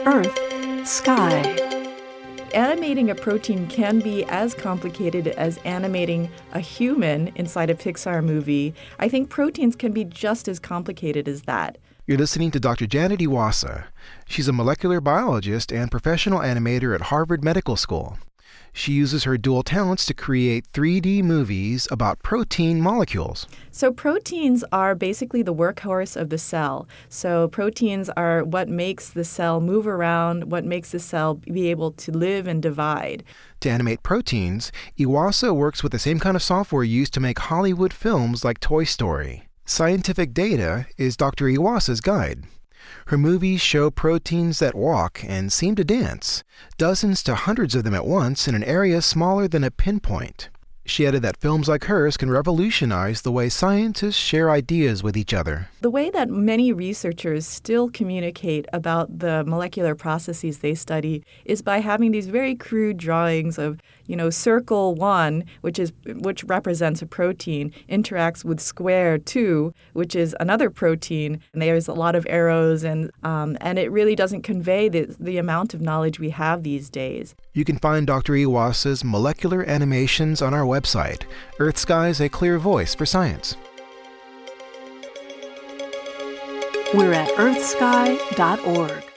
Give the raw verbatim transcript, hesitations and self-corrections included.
Earth, Sky. Animating a protein can be as complicated as animating a human inside a Pixar movie. I think proteins can be just as complicated as that. You're listening to Doctor Janet Iwasa. She's a molecular biologist and professional animator at Harvard Medical School. She uses her dual talents to create three D movies about protein molecules. So proteins are basically the workhorse of the cell. So proteins are what makes the cell move around, what makes the cell be able to live and divide. To animate proteins, Iwasa works with the same kind of software used to make Hollywood films like Toy Story. Scientific Data is Doctor Iwasa's guide. Her movies show proteins that walk and seem to dance, dozens to hundreds of them at once in an area smaller than a pinpoint. She added that films like hers can revolutionize the way scientists share ideas with each other. The way that many researchers still communicate about the molecular processes they study is by having these very crude drawings of, you know, circle one, which is which represents a protein, interacts with square two, which is another protein. And there's a lot of arrows, and um, and it really doesn't convey the, the amount of knowledge we have these days. You can find Doctor Iwasa's molecular animations on our website. Earth Sky's a clear voice for science. We're at earth sky dot org.